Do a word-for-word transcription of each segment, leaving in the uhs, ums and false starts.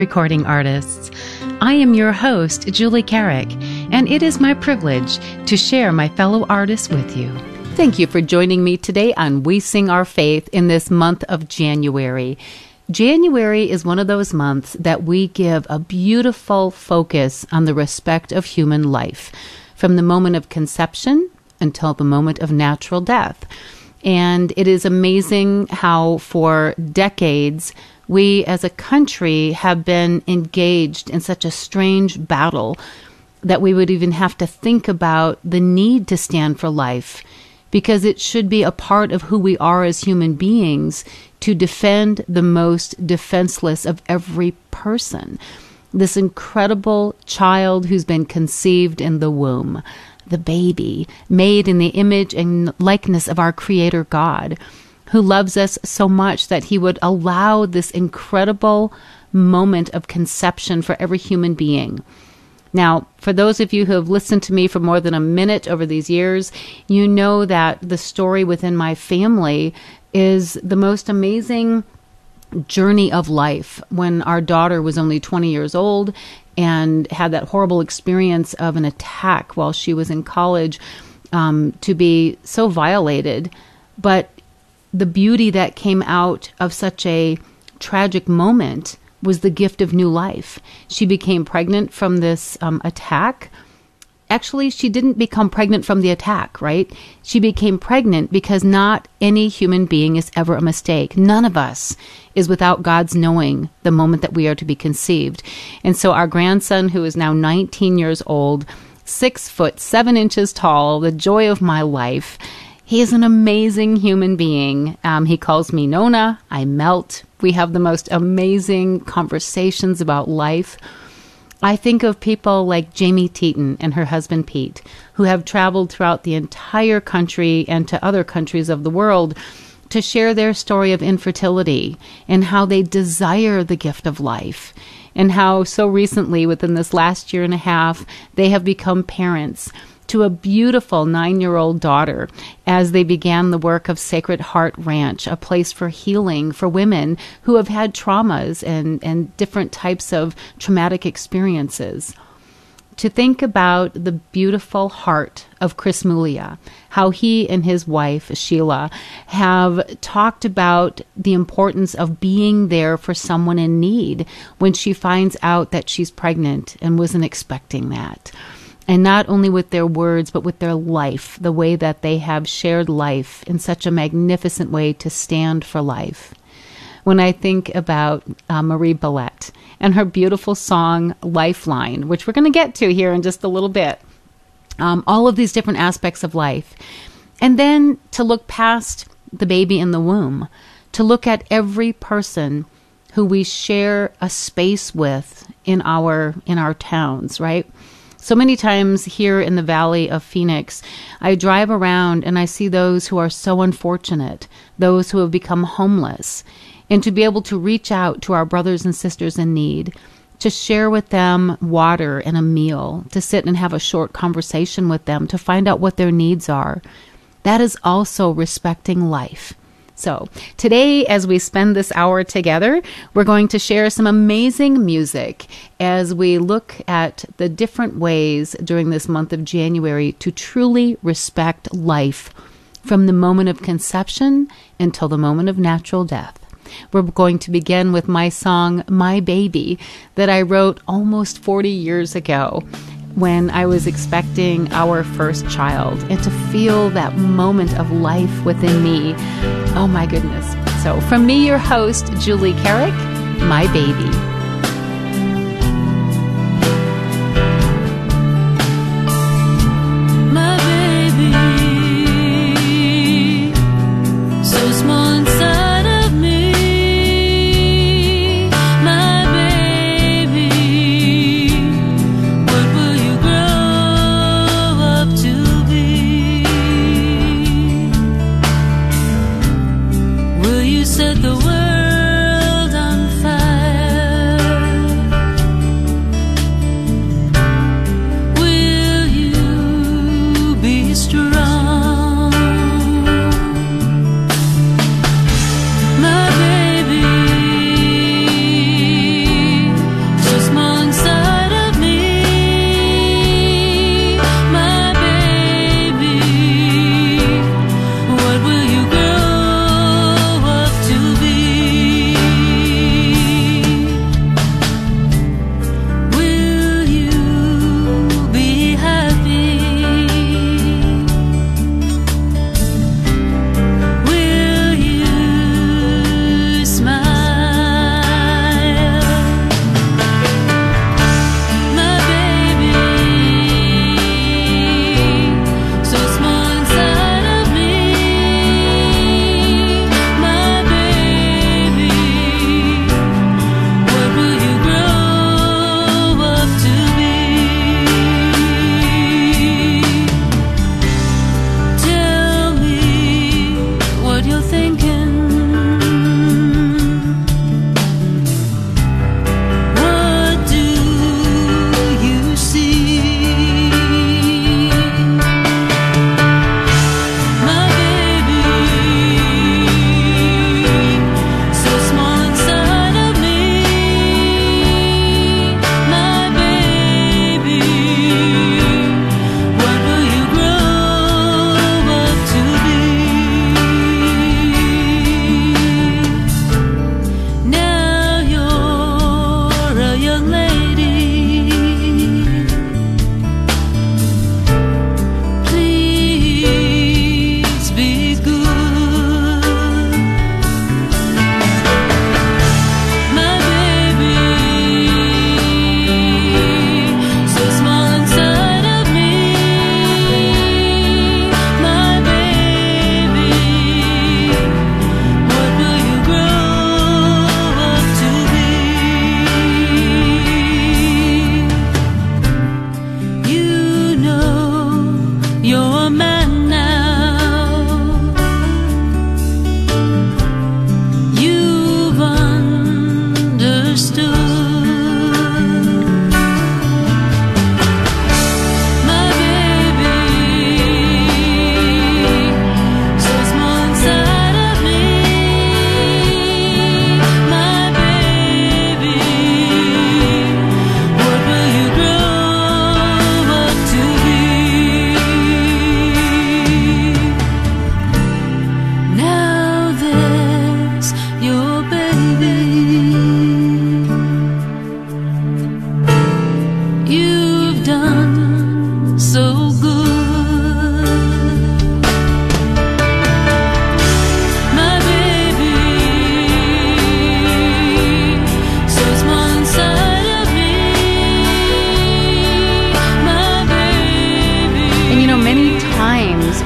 Recording artists. I am your host, Julie Carrick, and it is my privilege to share my fellow artists with you. Thank you for joining me today on We Sing Our Faith in this month of January. January is one of those months that we give a beautiful focus on the respect of human life, from the moment of conception until the moment of natural death. And it is amazing how for decades we as a country have been engaged in such a strange battle that we would even have to think about the need to stand for life, because it should be a part of who we are as human beings to defend the most defenseless of every person. This incredible child who's been conceived in the womb, the baby, made in the image and likeness of our Creator God, who loves us so much that he would allow this incredible moment of conception for every human being. Now, for those of you who have listened to me for more than a minute over these years, you know that the story within my family is the most amazing journey of life. When our daughter was only twenty years old and had that horrible experience of an attack while she was in college, um, to be so violated, but the beauty that came out of such a tragic moment was the gift of new life. She became pregnant from this um, attack. Actually, she didn't become pregnant from the attack, right? She became pregnant because not any human being is ever a mistake. None of us is without God's knowing the moment that we are to be conceived. And so our grandson, who is now nineteen years old, six foot, seven inches tall, the joy of my life, he is an amazing human being. Um, he calls me Nona. I melt. We have the most amazing conversations about life. I think of people like Jamie Teton and her husband Pete, who have traveled throughout the entire country and to other countries of the world to share their story of infertility and how they desire the gift of life, and how so recently, within this last year and a half, they have become parents to a beautiful nine-year-old daughter as they began the work of Sacred Heart Ranch, a place for healing for women who have had traumas and, and different types of traumatic experiences. To think about the beautiful heart of Chris Mulia, how he and his wife, Sheila, have talked about the importance of being there for someone in need when she finds out that she's pregnant and wasn't expecting that. And not only with their words, but with their life, the way that they have shared life in such a magnificent way to stand for life. When I think about uh, Marie Bellette and her beautiful song, Lifeline, which we're going to get to here in just a little bit, um, all of these different aspects of life. And then to look past the baby in the womb, to look at every person who we share a space with in our in our towns, right? So many times here in the Valley of Phoenix, I drive around and I see those who are so unfortunate, those who have become homeless, and to be able to reach out to our brothers and sisters in need, to share with them water and a meal, to sit and have a short conversation with them, to find out what their needs are. That is also respecting life. So today, as we spend this hour together, we're going to share some amazing music as we look at the different ways during this month of January to truly respect life from the moment of conception until the moment of natural death. We're going to begin with my song, My Baby, that I wrote almost forty years ago when I was expecting our first child, and to feel that moment of life within me. Oh my goodness. So from me, your host, Julie Carrick, My Baby. My baby, so small inside of me. My baby, what will you grow up to be? Will you set the world on fire?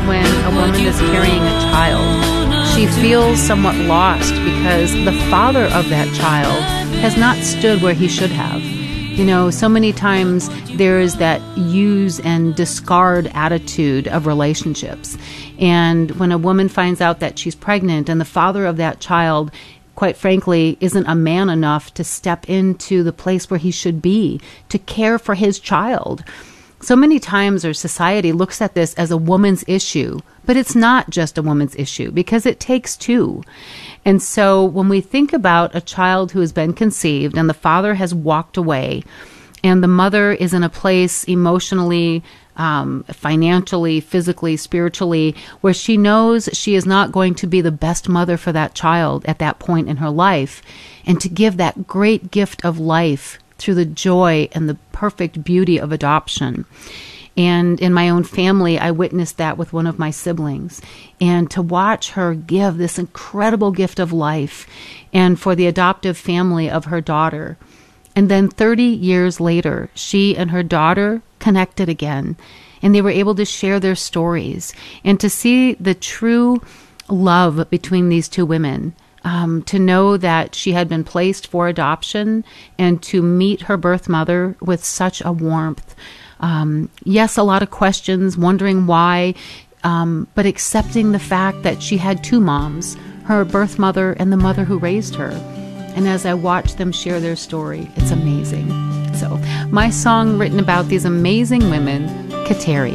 when a woman is carrying a child, she feels somewhat lost because the father of that child has not stood where he should have. You know, so many times there is that use and discard attitude of relationships. And when a woman finds out that she's pregnant and the father of that child, quite frankly, isn't a man enough to step into the place where he should be, to care for his child. So many times our society looks at this as a woman's issue, but it's not just a woman's issue because it takes two. And so when we think about a child who has been conceived and the father has walked away and the mother is in a place emotionally, um, financially, physically, spiritually, where she knows she is not going to be the best mother for that child at that point in her life, and to give that great gift of life through the joy and the perfect beauty of adoption. And in my own family, I witnessed that with one of my siblings. And to watch her give this incredible gift of life and for the adoptive family of her daughter. And then thirty years later, she and her daughter connected again. And they were able to share their stories. And to see the true love between these two women. Um, to know that she had been placed for adoption and to meet her birth mother with such a warmth. Um, yes, a lot of questions, wondering why, um, but accepting the fact that she had two moms, her birth mother and the mother who raised her. And as I watch them share their story, it's amazing. So my song written about these amazing women, Kateri.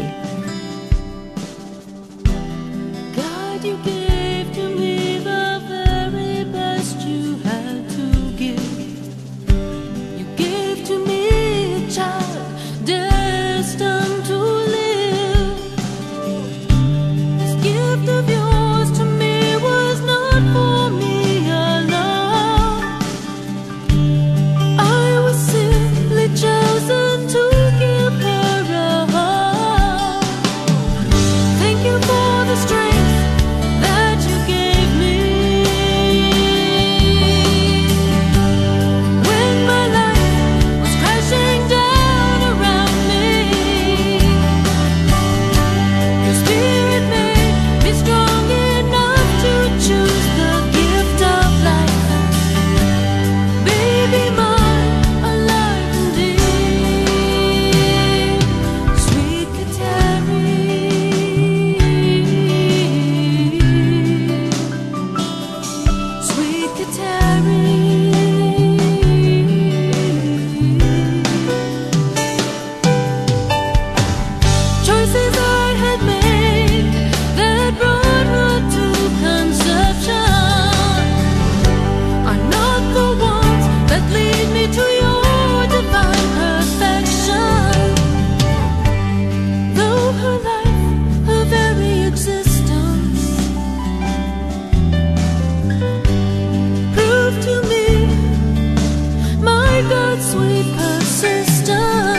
God, you gave to me the very best you had to give. You gave to me a child destined to live. This gift of yours to me was not for me alone. I was simply chosen to give her a home. Thank you for the strength that you gave me when my life was crashing down around me. Your spirit made me strong enough to choose the gift of life. Baby, mine, alive indeed. Sweet Kateri. Sweet Kateri. Choices I had made that brought her to conception are not the ones that lead me to your divine perfection. Though her life, her very existence, prove to me my God's sweet persistence,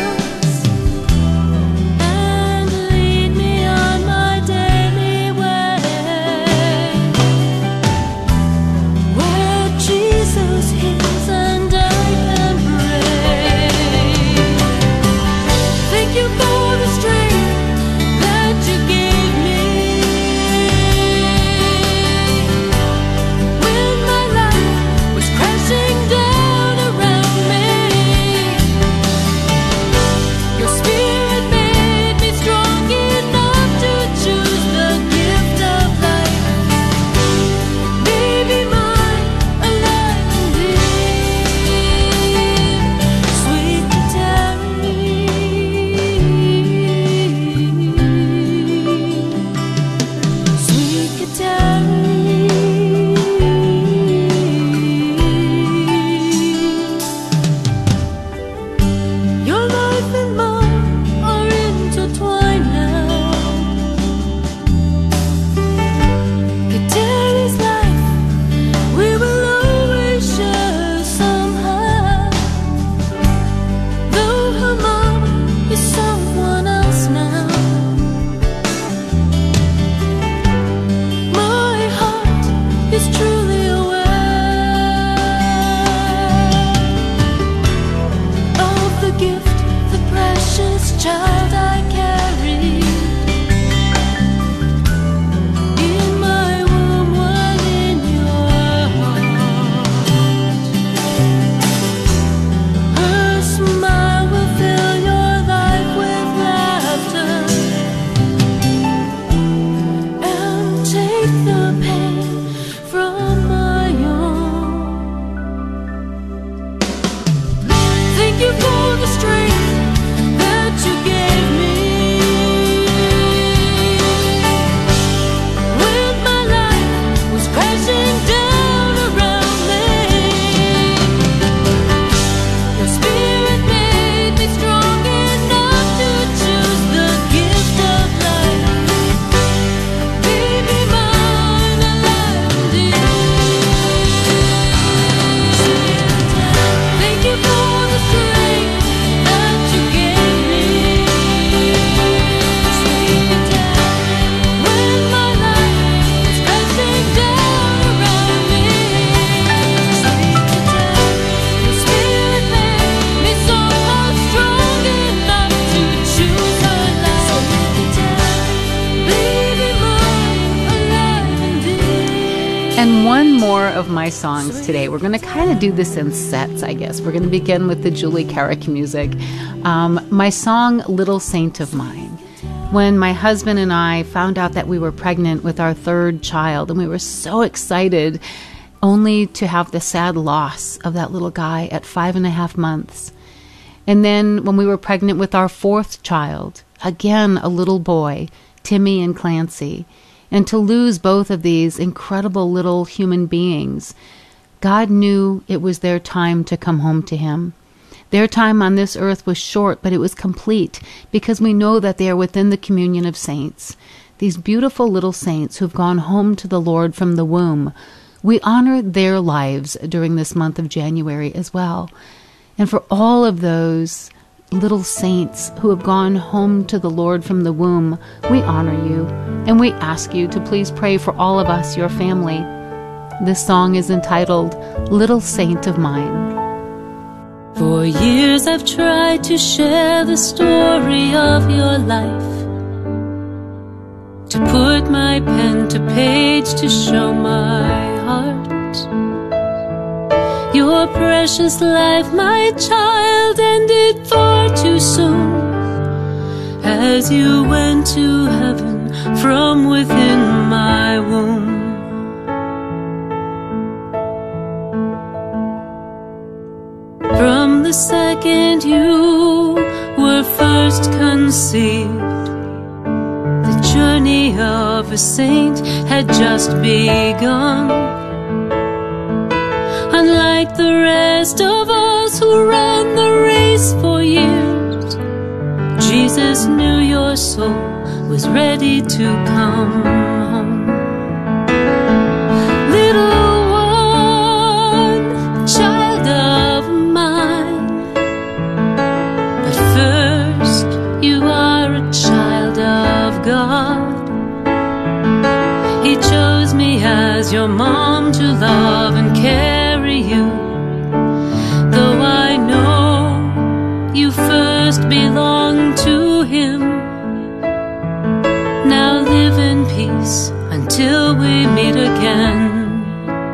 and lead me on my daily way, where Jesus hears and I can pray. Thank you for the strength that you gave me when my life was crashing down around me. Your spirit made me strong enough to choose the gift of life. Baby, mine, alive indeed. Sweet Kateri. Sweet Kateri. Your life and mine are intertwined now. Kateri's life we will always share somehow. Though her mom is someone else now, my heart is truly aware of the gift, the precious child I carry. And one more of my songs today. We're going to kind of do this in sets, I guess. We're going to begin with the Julie Carrick music. Um, my song, Little Saint of Mine. When my husband and I found out that we were pregnant with our third child, and we were so excited, only to have the sad loss of that little guy at five and a half months. And then when we were pregnant with our fourth child, again, a little boy, Timmy and Clancy, and to lose both of these incredible little human beings, God knew it was their time to come home to Him. Their time on this earth was short, but it was complete, because we know that they are within the communion of saints. These beautiful little saints who've gone home to the Lord from the womb. We honor their lives during this month of January as well. And for all of those little saints who have gone home to the Lord from the womb, we honor you, and we ask you to please pray for all of us, your family. This song is entitled, Little Saint of Mine. For years I've tried to share the story of your life, to put my pen to page to show my heart. Your precious life, my child, ended far too soon, as you went to heaven from within my womb. From the second you were first conceived, the journey of a saint had just begun. Unlike the rest of us who ran the race for years, Jesus knew your soul was ready to come home. Little one, child of mine, but first you are a child of God. He chose me as your mom to love and care you, though I know you first belong to Him. Now live in peace until we meet again.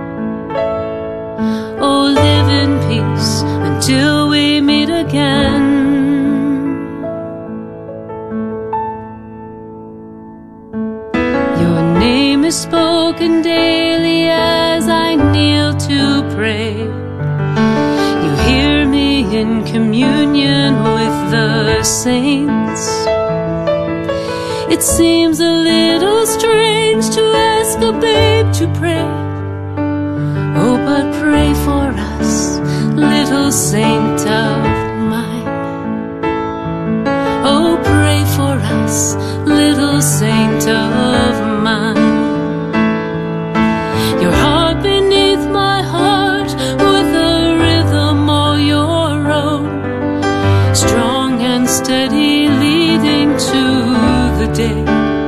Oh, live in peace until we meet again. Your name is spoken daily as I kneel to pray. You hear me in communion with the saints. It seems a little strange to ask a babe to pray. Oh, but pray for us, little saint of mine. Oh, pray for us, little saint of mine. Your heart beneath my heart, with a rhythm all your own, strong and steady, leading to the day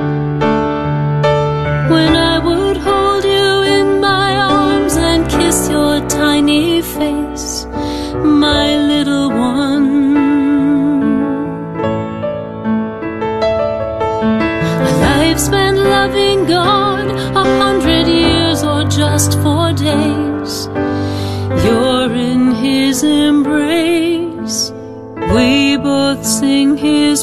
when I would hold you in my arms and kiss your tiny face, my little one. A life spent loving God, a hundred years or just four days, you're in His embrace, we both sing His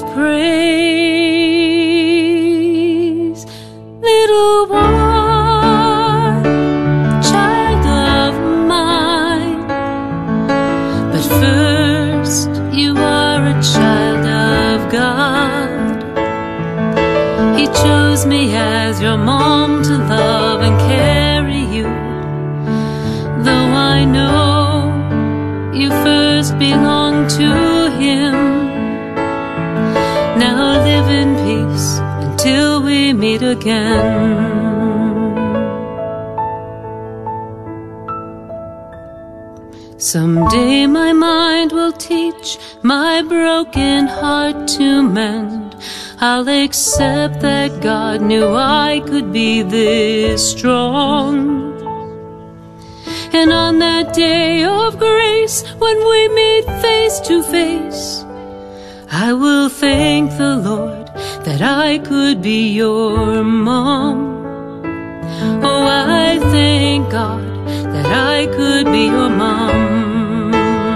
praise. Little one, child of mine, but first you are a child of God. He chose me as your mom to love and carry you, though I know you first belong to Him. Now live in peace until we meet again. Someday my mind will teach my broken heart to mend. I'll accept that God knew I could be this strong. And on that day of grace, when we meet face to face, I will thank the Lord that I could be your mom. Oh, I thank thank God that I could be your mom.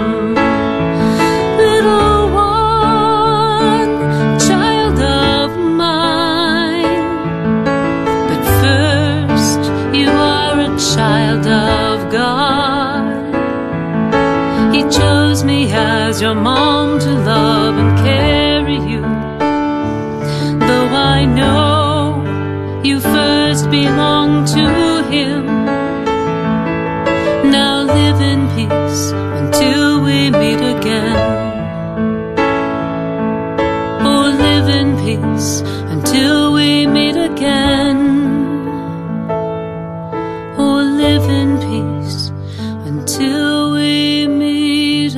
Little one, child of mine, but first you are a child of God. He chose me as your mom to love and carry you, though I know you first belong to Him. Now live in peace until we meet again. Oh, live in peace until we meet again. Oh, live in peace until we meet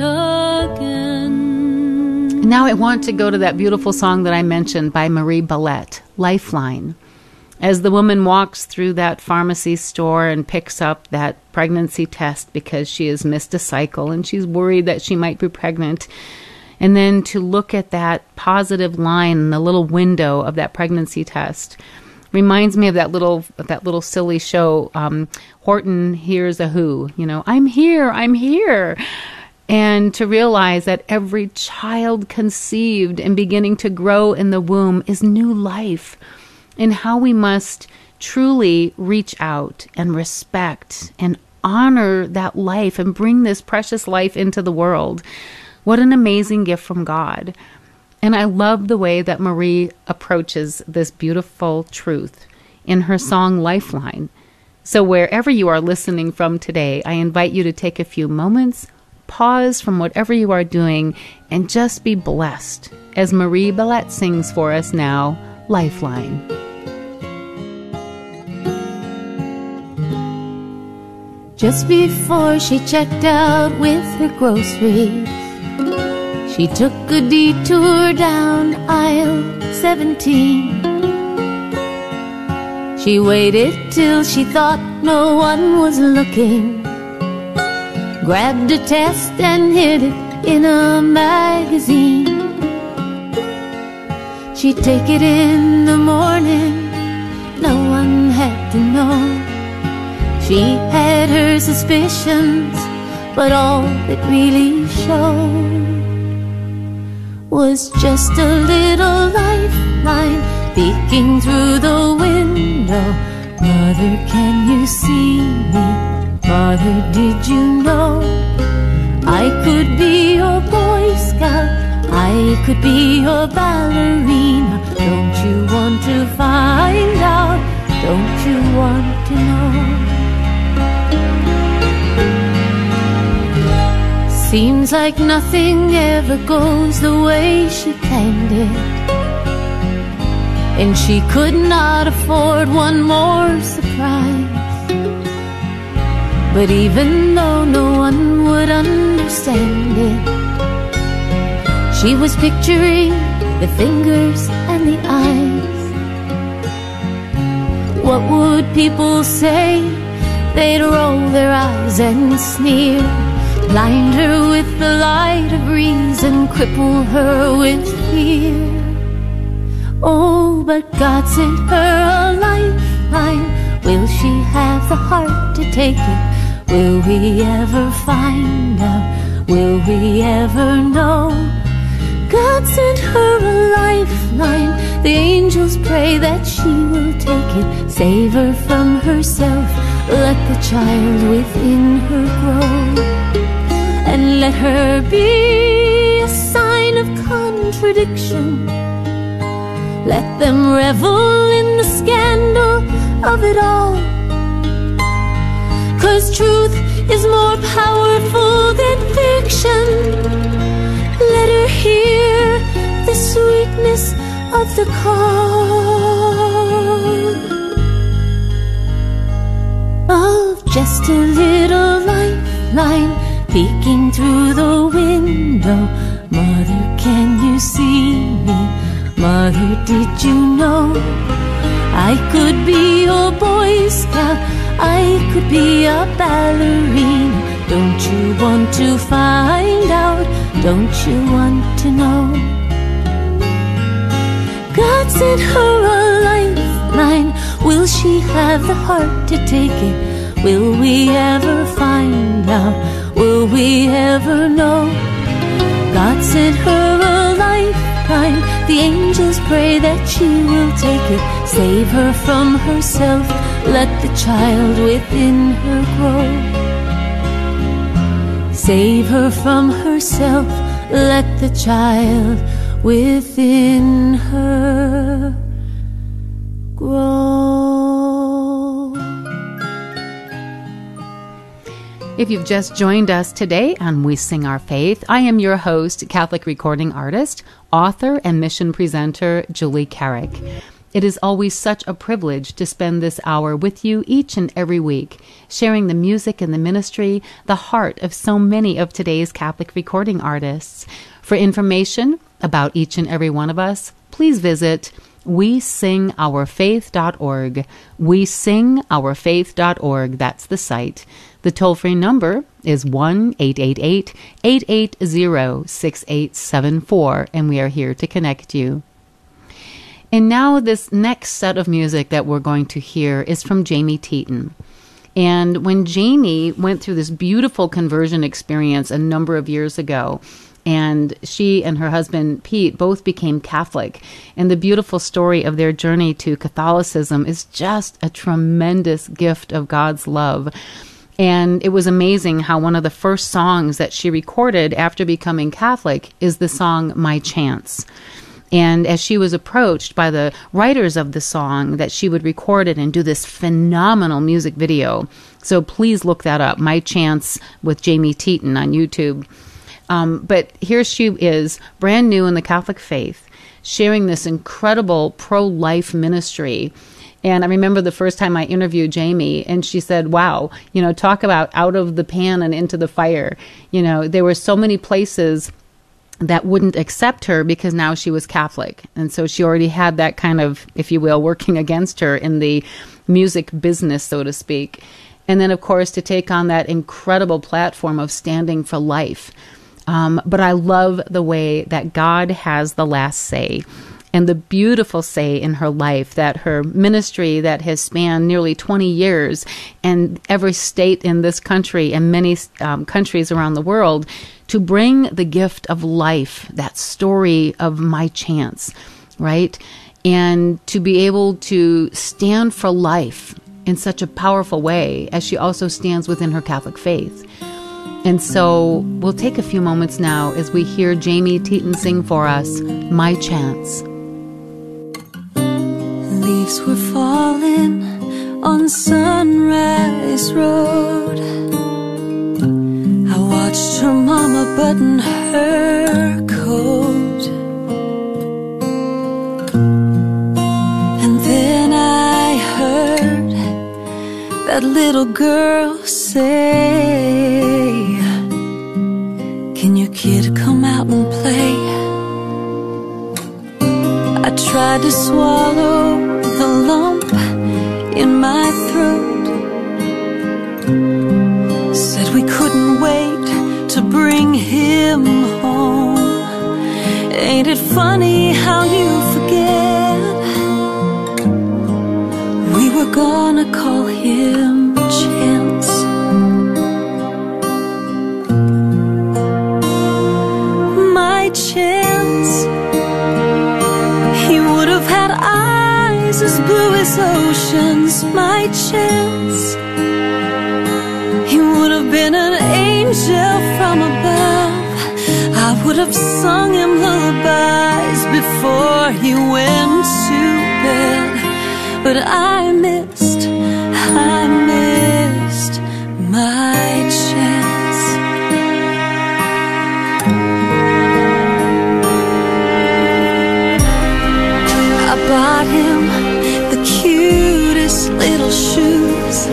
again. Now I want to go to that beautiful song that I mentioned by Marie Bellette, Lifeline. As the woman walks through that pharmacy store and picks up that pregnancy test because she has missed a cycle and she's worried that she might be pregnant, and then to look at that positive line in the little window of that pregnancy test reminds me of that little of that little silly show, um, Horton Hears a Who. You know, I'm here, I'm here. And to realize that every child conceived and beginning to grow in the womb is new life, and how we must truly reach out and respect and honor that life and bring this precious life into the world. What an amazing gift from God. And I love the way that Marie approaches this beautiful truth in her song Lifeline. So wherever you are listening from today, I invite you to take a few moments, pause from whatever you are doing, and just be blessed as Marie Bellette sings for us now, Lifeline. Just before she checked out with her groceries, she took a detour down aisle seventeen. She waited till she thought no one was looking, grabbed a test and hid it in a magazine. She'd take it in the morning, no one had to know. She had her suspicions, but all it really showed was just a little lifeline peeking through the window. Mother, can you see me? Mother, did you know I could be your Boy Scout? I could be your ballerina. Don't you want to find out? Don't you want to know? Seems like nothing ever goes the way she planned it, and she could not afford one more surprise. But even though no one would understand it, she was picturing the fingers and the eyes. What would people say? They'd roll their eyes and sneer, blind her with the light of reason, cripple her with fear. Oh, but God sent her a lifeline. Will she have the heart to take it? Will we ever find out? Will we ever know? God sent her a lifeline. The angels pray that she will take it. Save her from herself. Let the child within her grow, and let her be a sign of contradiction. Let them revel in the scandal of it all, 'cause truth is more powerful than fiction. Let her hear the sweetness of the call of just a little lifeline peeking through the window. Mother, can you see me? Mother, did you know I could be your Boy Scout? I could be a ballerina. Don't you want to find out? Don't you want to know? God sent her a lifeline. Will she have the heart to take it? Will we ever find out? Will we ever know? God sent her a lifeline. The angels pray that she will take it. Save her from herself. Let the child within her grow. Save her from herself. Let the child within her grow. If you've just joined us today on We Sing Our Faith, I am your host, Catholic recording artist, author, and mission presenter, Julie Carrick. It is always such a privilege to spend this hour with you each and every week, sharing the music and the ministry, the heart of so many of today's Catholic recording artists. For information about each and every one of us, please visit we sing our faith dot org. we sing our faith dot org. That's the site. The toll-free number is one eight eight eight, eight eight zero, six eight seven four, and we are here to connect you. And now this next set of music that we're going to hear is from Jamie Teton. And when Jamie went through this beautiful conversion experience a number of years ago, and she and her husband, Pete, both became Catholic. And the beautiful story of their journey to Catholicism is just a tremendous gift of God's love. And it was amazing how one of the first songs that she recorded after becoming Catholic is the song My Chance. And as she was approached by the writers of the song, that she would record it and do this phenomenal music video. So please look that up, My Chance with Jamie Teton on YouTube. Um, but here she is, brand new in the Catholic faith, sharing this incredible pro-life ministry. And I remember the first time I interviewed Jamie, and she said, wow, you know, talk about out of the pan and into the fire. You know, there were so many places that wouldn't accept her because now she was Catholic. And so she already had that kind of, if you will, working against her in the music business, so to speak. And then, of course, to take on that incredible platform of standing for life. Um, but I love the way that God has the last say, and the beautiful say in her life that her ministry that has spanned nearly twenty years, and every state in this country and many um, countries around the world, to bring the gift of life, that story of my chance, right? And to be able to stand for life in such a powerful way as she also stands within her Catholic faith. And so we'll take a few moments now as we hear Jamie Teton sing for us, My Chance. Leaves were falling on Sunrise Road. I watched her mama button her coat, and then I heard that little girl say, can your kid come out and play? I tried to swallow the lump in my throat, said we couldn't wait to bring him home. Ain't it funny how you forget we were gonna call him Chance? My chance, he would have had eyes as blue as oceans. My chance, he would have been an angel from above. I would have sung him lullabies before he went to bed. But I missed, I missed my chance. I bought him the cutest little shoes,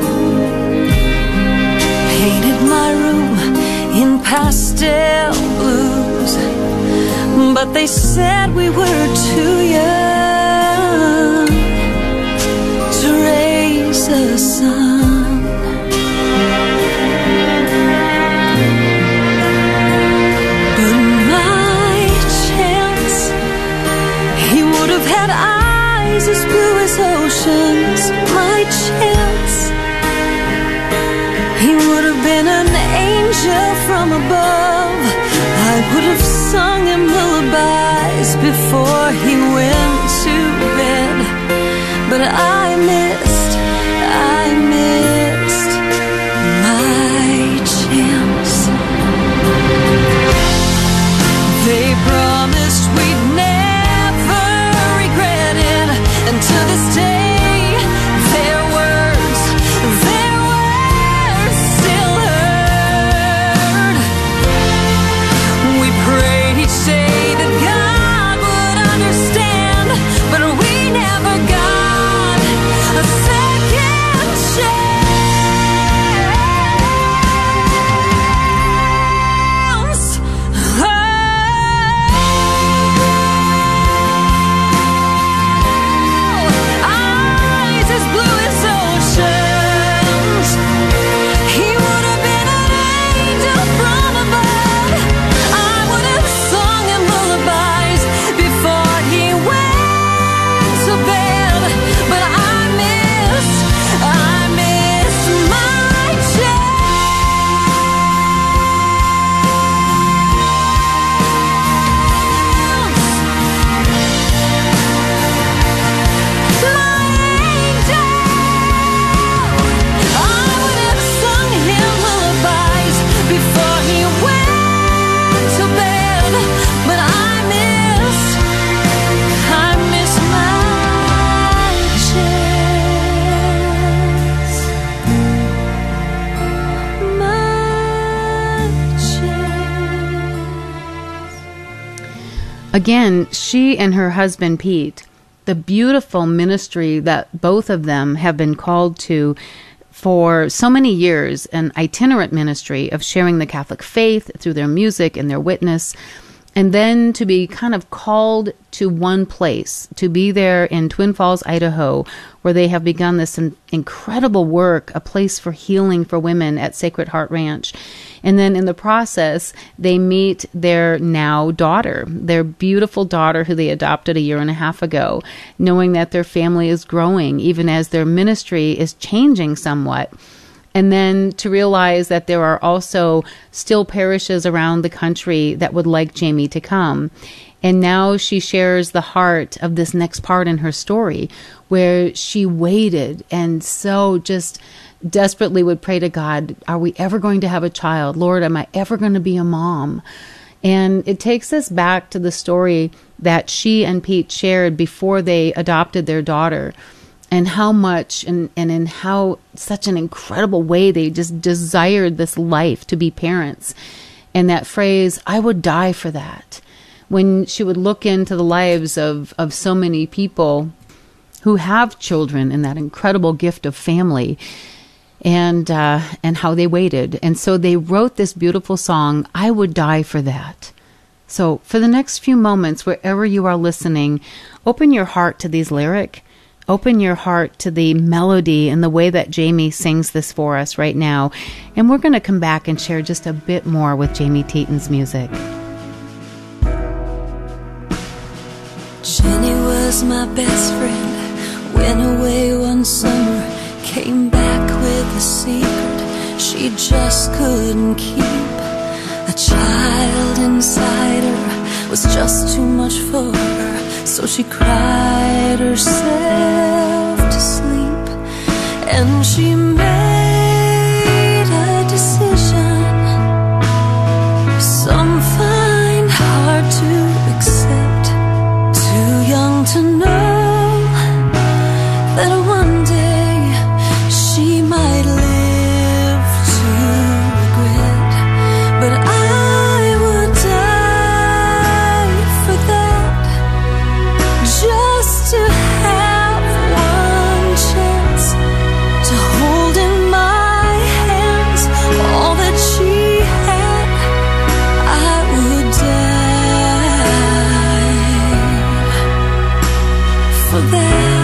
painted my room in pastel blues, but they said we were too young to raise a son. But my chance, he would have had eyes as blue as oceans. My chance, He would have been an angel from above. I would have sung him lullabies before he went to bed. But I missed, I missed my chance. They promised we'd never regret it, and to this day their words, their words still heard. We prayed each day that God would understand, but we never got a second chance. Again, she and her husband Pete, the beautiful ministry that both of them have been called to for so many years, an itinerant ministry of sharing the Catholic faith through their music and their witness, and then to be kind of called to one place, to be there in Twin Falls, Idaho, where they have begun this incredible work, a place for healing for women at Sacred Heart Ranch. And then in the process, they meet their now daughter, their beautiful daughter who they adopted a year and a half ago, knowing that their family is growing, even as their ministry is changing somewhat. And then to realize that there are also still parishes around the country that would like Jamie to come. And now she shares the heart of this next part in her story, where she waited and so just desperately would pray to God, are we ever going to have a child? Lord, am I ever going to be a mom? And it takes us back to the story that she and Pete shared before they adopted their daughter, and how much and, and in how such an incredible way they just desired this life to be parents. And that phrase, I would die for that. When she would look into the lives of, of so many people who have children and that incredible gift of family, and uh, and how they waited. And so they wrote this beautiful song, I Would Die for That. So for the next few moments, wherever you are listening, open your heart to these lyrics. Open your heart to the melody and the way that Jamie sings this for us right now. And we're going to come back and share just a bit more with Jamie Teton's music. Jenny was my best friend, went away one summer, came back with a secret she just couldn't keep. A child inside her was just too much for her, so she cried herself to sleep. And she made a decision some find hard to accept. Too young to know that one day she might live to regret. But I would die for that, just to have one chance to hold in my hands all that she had. I would die for that.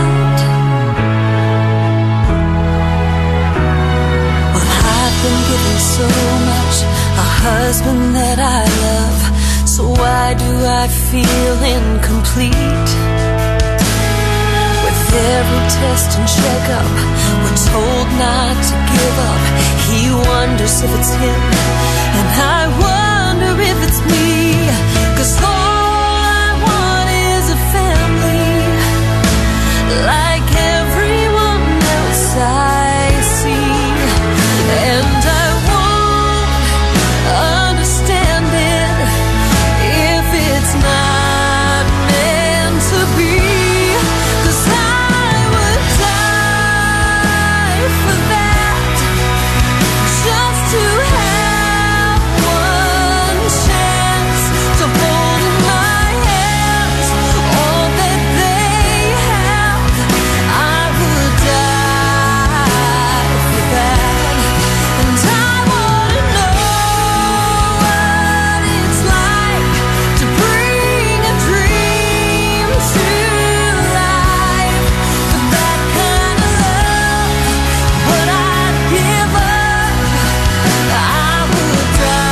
Given so much, a husband that I love, so why do I feel incomplete with every test and checkup, we're told not to give up. He wonders if it's him, and I wonder if it's me. 'Cause all I want is a family, like everyone else I see. And I won't understand it if it's not meant to be. 'Cause I would die for that, just to have one chance to hold in my hands all that they have. I would die for that. And I wanna know what it's like to bring a dream to life. For that kind of love, what I'd give up, I would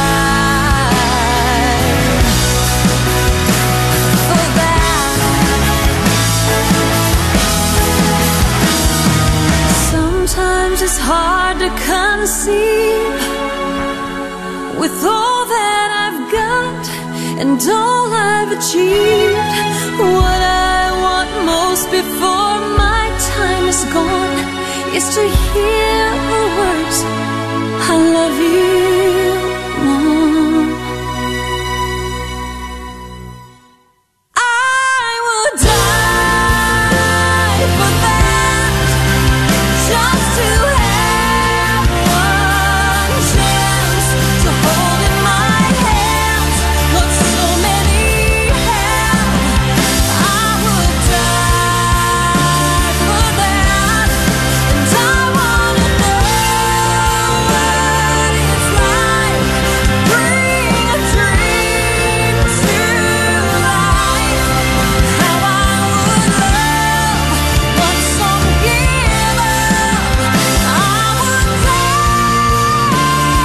die for that. Sometimes it's hard to conceive, with all that I've got and all I've achieved. What I want most before my time is gone is to hear the words, I love you, Mom. I would die for that, just to have one chance to hold in my hands what so many have. I would die for that. And I wanna know what it's like to bring a dream to life. How I would love what some give up. I would die.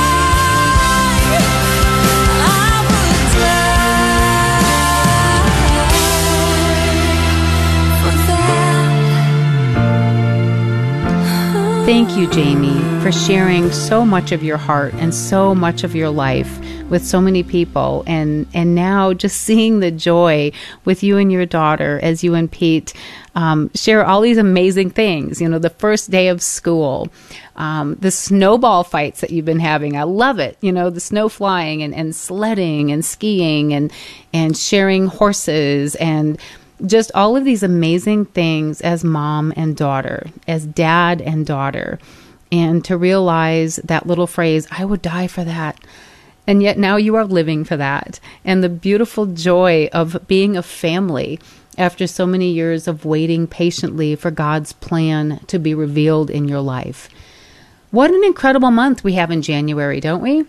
I would die for that. Thank you, Jamie, for sharing so much of your heart and so much of your life with so many people. And, and now just seeing the joy with you and your daughter as you and Pete um, share all these amazing things. You know, the first day of school, um, the snowball fights that you've been having. I love it. You know, the snow flying and, and sledding and skiing and, and sharing horses and just all of these amazing things as mom and daughter, as dad and daughter. And to realize that little phrase, I would die for that. And yet now you are living for that. And the beautiful joy of being a family after so many years of waiting patiently for God's plan to be revealed in your life. What an incredible month we have in January, don't we?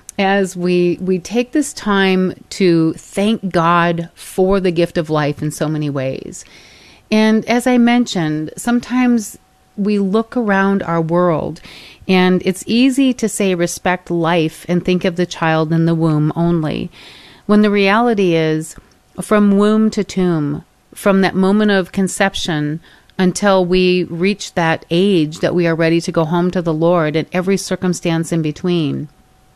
As we we take this time to thank God for the gift of life in so many ways. And as I mentioned, sometimes we look around our world and it's easy to say respect life and think of the child in the womb only, when the reality is from womb to tomb, from that moment of conception until we reach that age that we are ready to go home to the Lord, and every circumstance in between.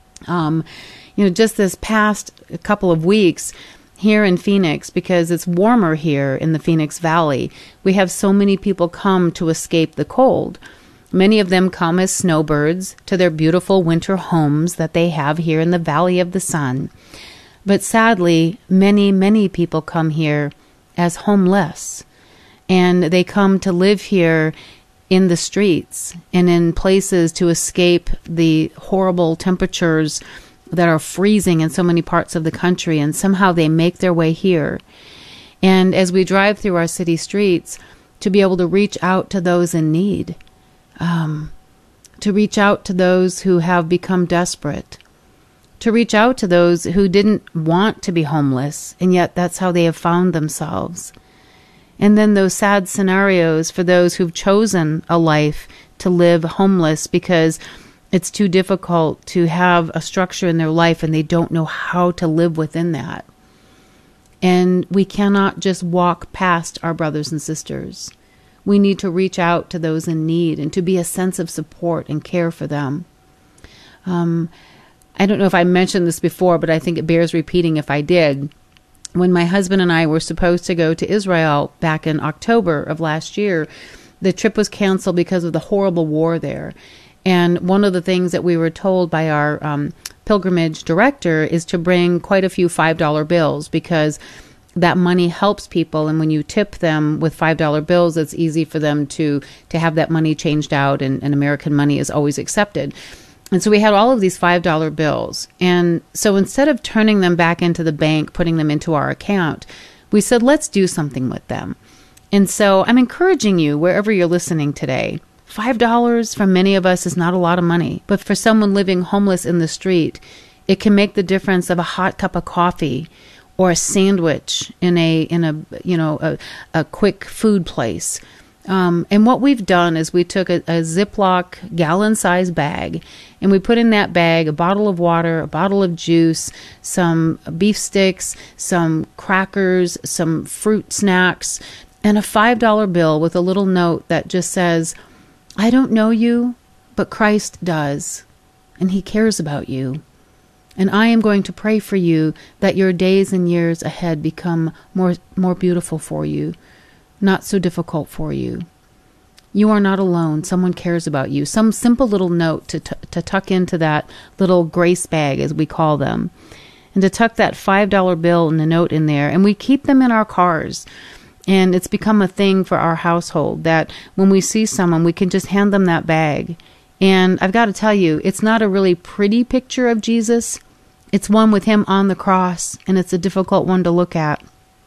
Um, you know, just this past couple of weeks here in Phoenix, because it's warmer here in the Phoenix Valley, we have so many people come to escape the cold. Many of them come as snowbirds to their beautiful winter homes that they have here in the Valley of the Sun. But sadly, many, many people come here as homeless, and they come to live here in the streets and in places to escape the horrible temperatures that are freezing in so many parts of the country, and somehow they make their way here. And as we drive through our city streets, to be able to reach out to those in need, um, to reach out to those who have become desperate, to reach out to those who didn't want to be homeless, and yet that's how they have found themselves. And then those sad scenarios for those who've chosen a life to live homeless because it's too difficult to have a structure in their life and they don't know how to live within that. And we cannot just walk past our brothers and sisters. we need to reach out to those in need and to be a sense of support and care for them. Um, I don't know if I mentioned this before, but I think it bears repeating if I did. When my husband and I were supposed to go to Israel back in October of last year, the trip was canceled because of the horrible war there. And one of the things that we were told by our um, pilgrimage director is to bring quite a few five dollar bills, because that money helps people. And when you tip them with five dollar bills, it's easy for them to, to have that money changed out, and, and American money is always accepted. And so we had all of these five dollar bills. And so instead of turning them back into the bank, putting them into our account, we said, let's do something with them. And so I'm encouraging you, wherever you're listening today, five dollars for many of us is not a lot of money. But for someone living homeless in the street, it can make the difference of a hot cup of coffee or a sandwich in a, in a you know, a, a quick food place. Um, and what we've done is we took a, a Ziploc gallon-sized bag, and we put in that bag a bottle of water, a bottle of juice, some beef sticks, some crackers, some fruit snacks, and a five dollar bill with a little note that just says, I don't know you, but Christ does, and he cares about you. And I am going to pray for you that your days and years ahead become more, more beautiful for you, not so difficult for you. You are not alone. Someone cares about you. Some simple little note to, t- to tuck into that little grace bag, as we call them, and to tuck that five dollar bill and the note in there. And we keep them in our cars. And it's become a thing for our household that when we see someone, we can just hand them that bag. And I've got to tell you, it's not a really pretty picture of Jesus. It's one with him on the cross, and it's a difficult one to look at.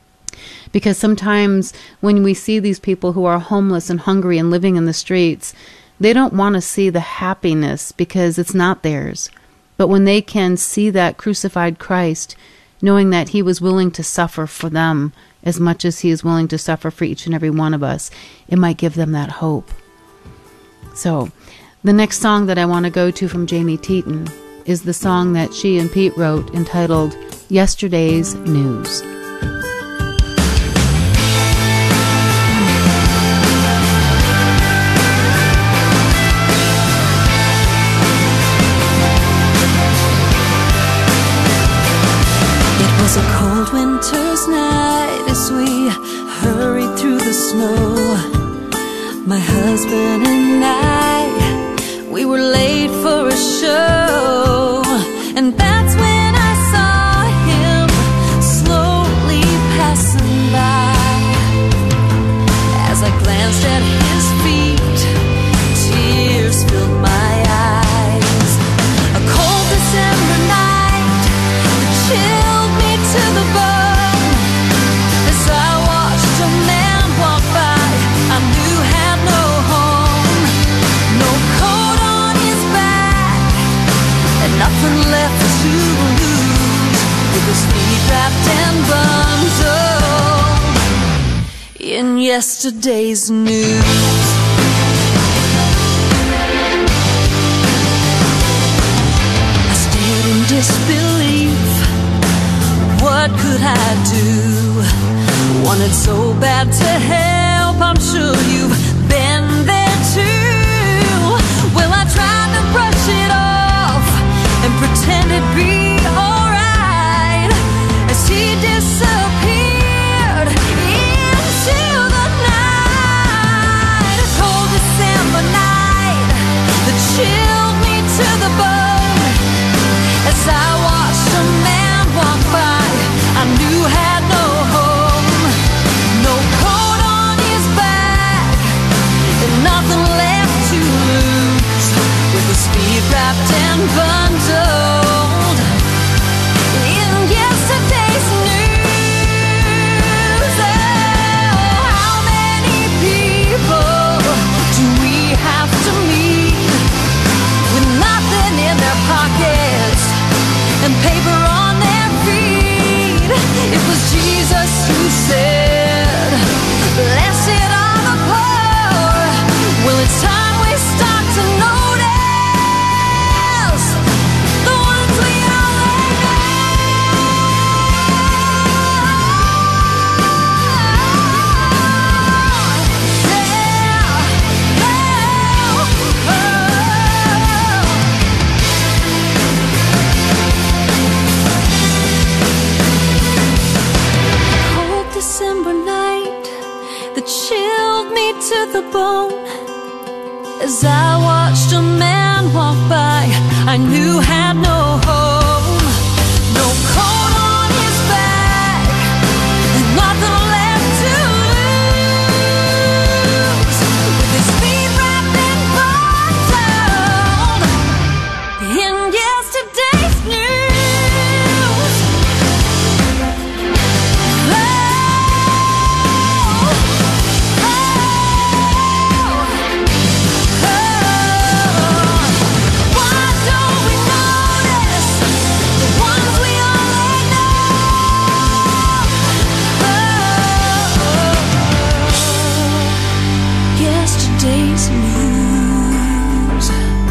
Because sometimes when we see these people who are homeless and hungry and living in the streets, they don't want to see the happiness because it's not theirs. But when they can see that crucified Christ, knowing that he was willing to suffer for them as much as he is willing to suffer for each and every one of us, it might give them that hope. So, the next song that I want to go to from Jamie Teton is the song that she and Pete wrote entitled Yesterday's News. It was a cold winter's night as we hurried through the snow. My husband and I, we were late for a show, and that's when I saw him slowly passing by. As I glanced at his feet, tears filled my eyes. A cold December night chilled me to the bone. As I watched a man walk by I knew had no home, no coat on his back, and nothing left to lose, with his feet wrapped and bundled in yesterday's news. I stared in disbelief. What could I do? Wanted so bad to help. I'm sure you've been there too. Well, I tried to brush it off and pretend it'd be alright as he disappeared into the night. A cold December night that chilled me to the bone. As I watched a man walk by I knew had no home, no coat on his back, that chilled me to the bone. As I watched a man walk by I knew had no home. No coat on his back, and nothing left to lose. With his feet wrapped in bottom in yesterday's news. Oh, oh, oh. Why don't we notice the ones we only know? Oh, yesterday's news.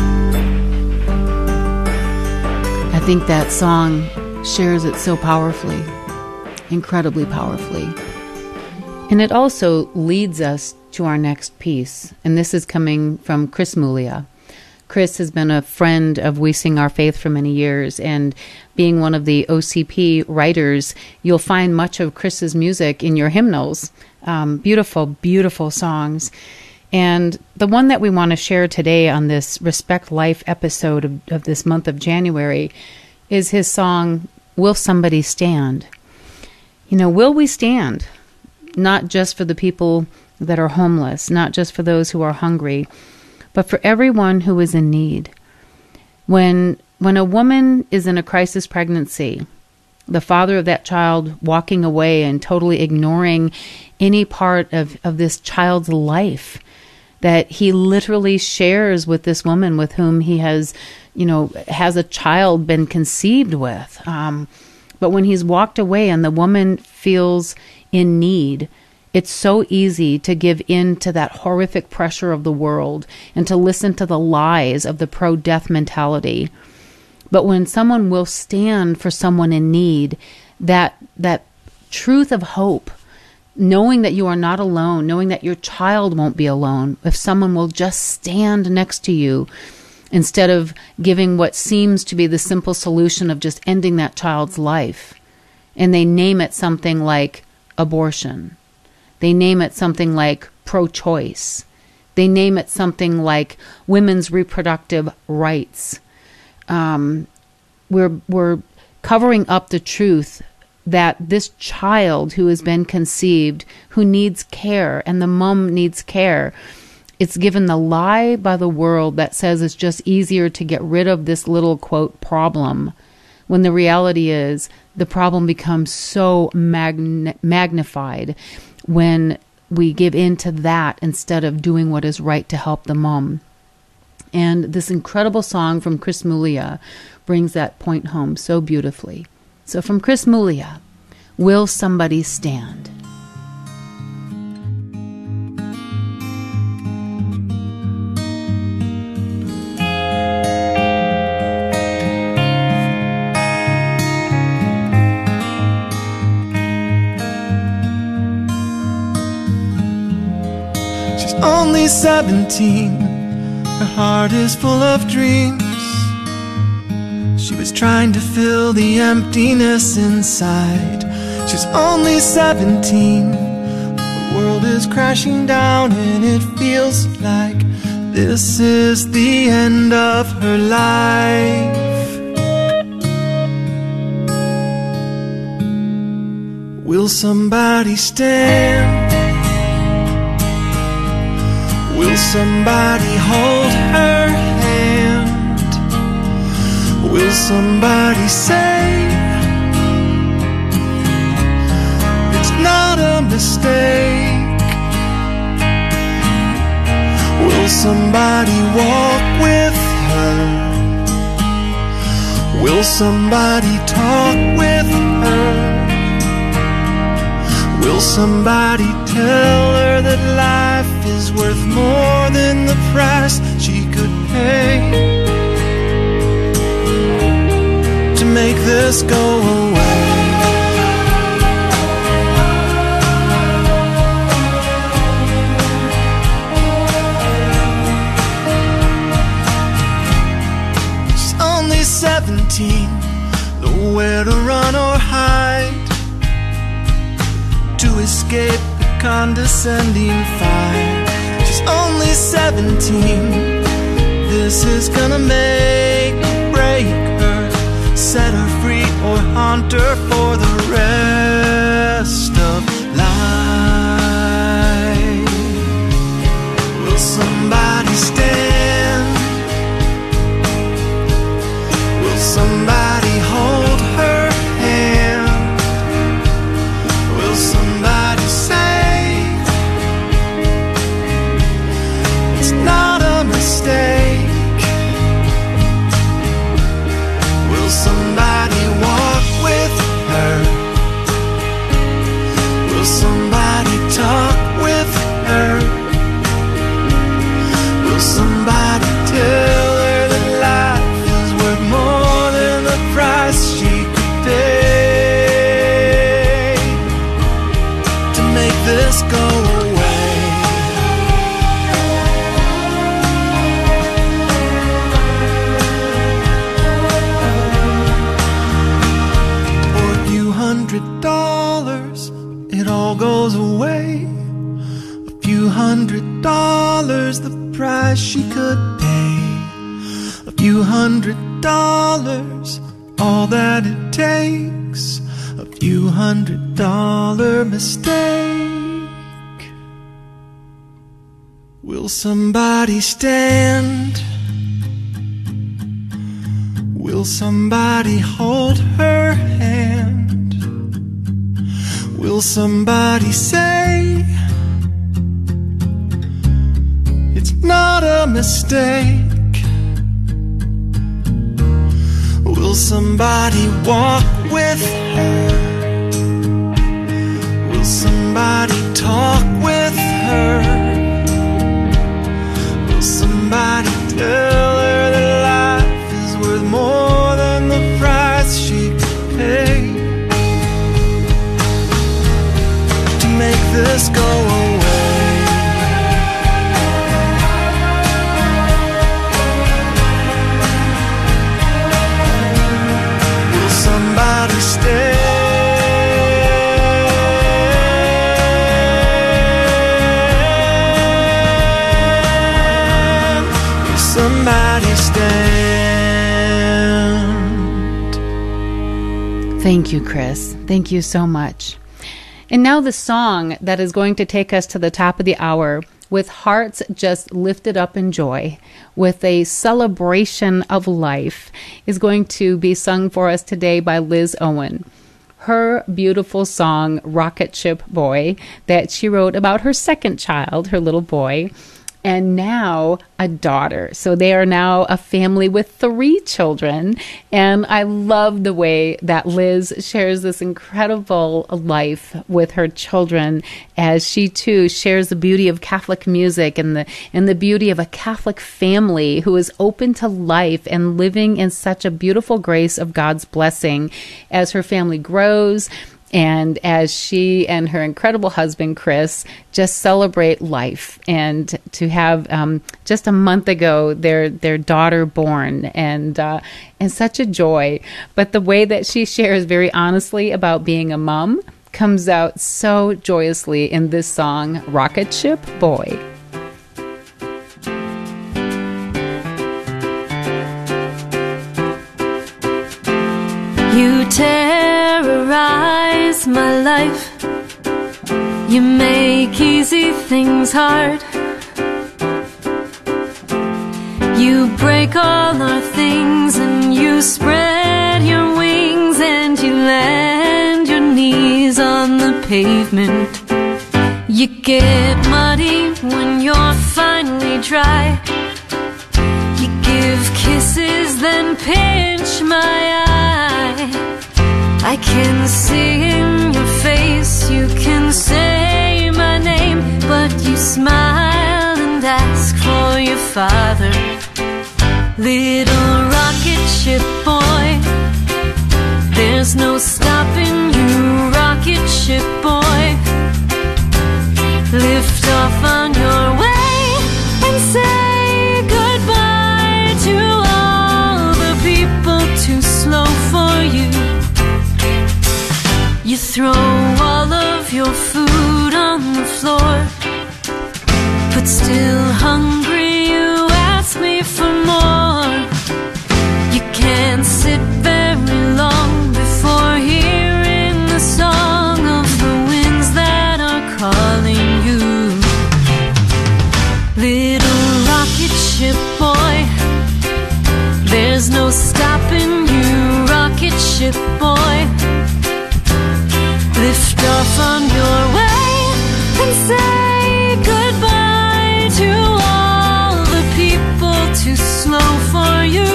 I think that song shares it so powerfully, incredibly powerfully. And it also leads us to our next piece. And this is coming from Chris Muglia. Chris has been a friend of We Sing Our Faith for many years, and being one of the O C P writers, you'll find much of Chris's music in your hymnals. Um, beautiful, beautiful songs. And the one that we want to share today on this Respect Life episode of, of this month of January is his song, Will Somebody Stand? You know, will we stand? Not just for the people that are homeless, not just for those who are hungry, but for everyone who is in need. When when a woman is in a crisis pregnancy, the father of that child walking away and totally ignoring any part of, of this child's life that he literally shares with this woman with whom he has, you know, has a child been conceived with. Um, but when he's walked away and the woman feels in need, it's so easy to give in to that horrific pressure of the world and to listen to the lies of the pro-death mentality. But when someone will stand for someone in need, that that truth of hope, knowing that you are not alone, knowing that your child won't be alone, if someone will just stand next to you instead of giving what seems to be the simple solution of just ending that child's life, and they name it something like abortion. They name it something like pro-choice. They name it something like women's reproductive rights. Um, we're we're covering up the truth that this child who has been conceived, who needs care, and the mom needs care, it's given the lie by the world that says it's just easier to get rid of this little, quote, problem, when the reality is the problem becomes so magn- magnified when we give in to that instead of doing what is right to help the mom. And this incredible song from Chris Muglia brings that point home so beautifully. So from Chris Muglia, Will Somebody Stand? She's only seventeen, her heart is full of dreams. She was trying to fill the emptiness inside. She's only seventeen, the world is crashing down and it feels like this is the end of her life. Will somebody stand? Will somebody hold her hand? Will somebody say it's not a mistake? Will somebody walk with her? Will somebody talk with her? Will somebody tell her that life is worth more than the price she could pay to make this go away? She's only seventeen, nowhere to run or hide, to escape the condescending fine. She's only seventeen. This is gonna make or break her, set her free or haunt her for the rest of life. Will somebody stand? Will somebody hold her hand? Will somebody say it's not a mistake? Will somebody walk with her? Will somebody talk with her? Will somebody tell her that life is worth more than the price she could pay to make this go away? For a few hundred dollars, it all goes away. A few hundred dollars, the price she could pay. A few hundred dollars, all that it takes. A few hundred dollar mistake. Will somebody stand? Will somebody hold her hand? Will somebody say it's not a mistake? Will somebody walk with her? Will somebody talk with her? Will somebody tell her that life is worth more than the price she could pay to make this go away? Will somebody stand? Will somebody stand? Thank you, Chris. Thank you so much. And now the song that is going to take us to the top of the hour, with hearts just lifted up in joy, with a celebration of life, is going to be sung for us today by Liz Owen. Her beautiful song, Rocket Ship Boy, that she wrote about her second child, her little boy, and now a daughter. So they are now a family with three children. And I love the way that Liz shares this incredible life with her children, as she too shares the beauty of Catholic music and the and the beauty of a Catholic family who is open to life and living in such a beautiful grace of God's blessing as her family grows. And as she and her incredible husband, Chris, just celebrate life, and to have um, just a month ago their their daughter born, and uh, and such a joy. But the way that she shares very honestly about being a mom comes out so joyously in this song, Rocket Ship Boy. You terrorize my life. You make easy things hard. You break all our things, and you spread your wings, and you land your knees on the pavement. You get muddy when you're finally dry. You give kisses, then pinch my eye. I can see in your face, you can say my name, but you smile and ask for your father. Little rocket ship boy, there's no stopping you, rocket ship boy. Lift off on your way and say goodbye to all the people too slow for you. You throw all of your food on the floor. floor. But still hungry, you ask me for more. You can't sit very long before hearing the song of the winds that are calling you. Little rocket ship boy, there's no stopping you, rocket ship boy. Lift off on your way and say goodbye to all the people too slow for you.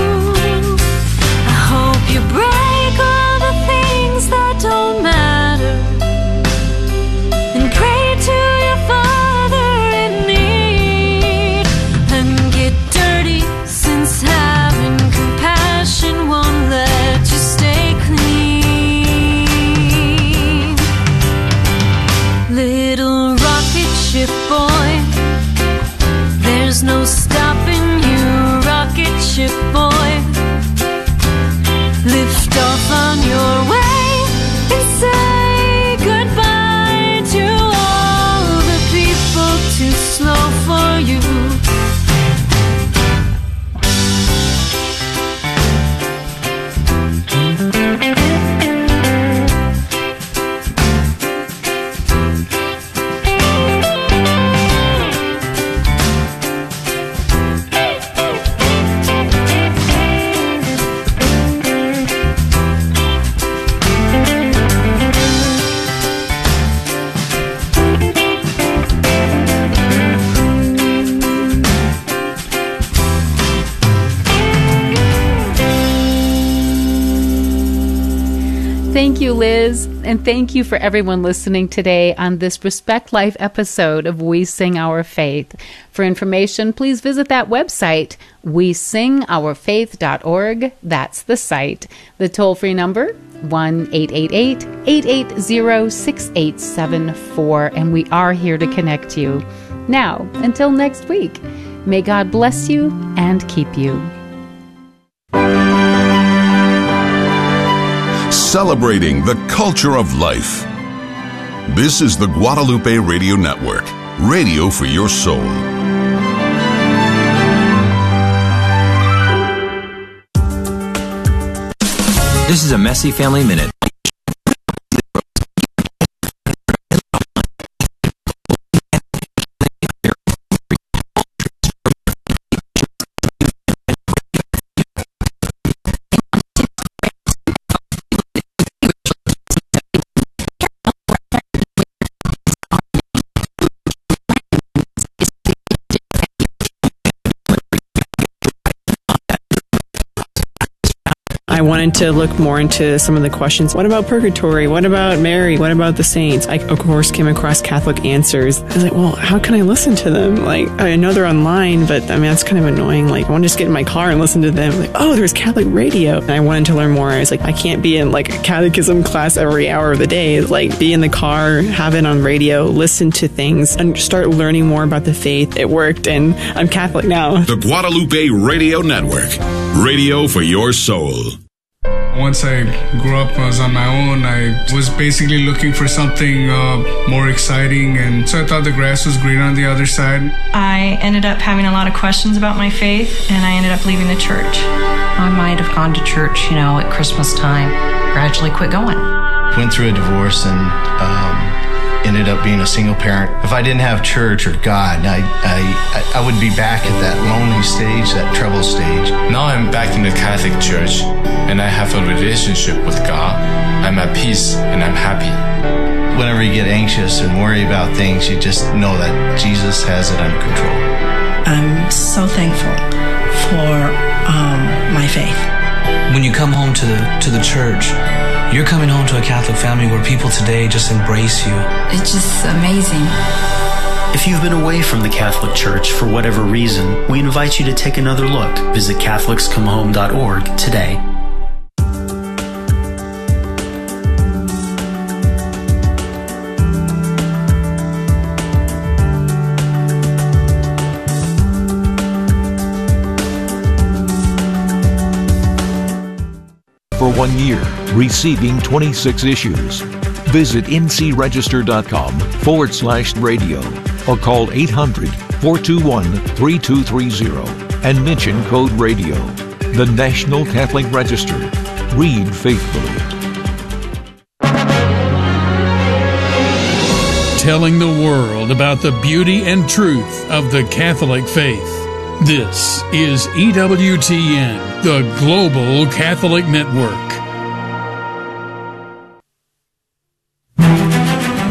I hope you break all the things that don't matter and pray to your Father in need and get dirty, since having compassion won't let you stay clean. Little rocket ship boy, there's no stopping you, rocket ship boy. Lift off on your way and say goodbye to all the people too slow for you. Thank you, Liz, and thank you for everyone listening today on this Respect Life episode of We Sing Our Faith. For information, please visit that website, we sing our faith dot org. That's the site. The toll-free number, one eight eight eight, eight eight zero, six eight seven four, and we are here to connect you. Now, until next week, may God bless you and keep you. Celebrating the culture of life. This is the Guadalupe Radio Network, radio for your soul. This is a Messy Family Minute. I wanted to look more into some of the questions. What about purgatory? What about Mary? What about the saints? I, of course, came across Catholic Answers. I was like, well, how can I listen to them? Like, I know they're online, but I mean, that's kind of annoying. Like, I want to just get in my car and listen to them. Like, oh, there's Catholic radio. And I wanted to learn more. I was like, I can't be in like a catechism class every hour of the day. Like, be in the car, have it on radio, listen to things, and start learning more about the faith. It worked, and I'm Catholic now. The Guadalupe Radio Network, radio for your soul. Once I grew up, I was on my own. I was basically looking for something uh, more exciting, and so I thought the grass was greener on the other side. I ended up having a lot of questions about my faith, and I ended up leaving the church. I might have gone to church, you know, at Christmas time, gradually quit going. Went through a divorce and um, ended up being a single parent. If I didn't have church or God, I, I, I would be back at that lonely stage, that trouble stage. Now I'm back in the Catholic Church, and I have a relationship with God. I'm at peace, and I'm happy. Whenever you get anxious and worry about things, you just know that Jesus has it under control. I'm so thankful for um, my faith. When you come home to the, to the church, you're coming home to a Catholic family where people today just embrace you. It's just amazing. If you've been away from the Catholic Church for whatever reason, we invite you to take another look. Visit Catholics Come Home dot org today. For one year, receiving twenty-six issues. Visit ncregister.com forward slash radio or call eight hundred, four two one, three two three zero and mention code radio. The National Catholic Register. Read faithfully. Telling the world about the beauty and truth of the Catholic faith. This is E W T N, the Global Catholic Network.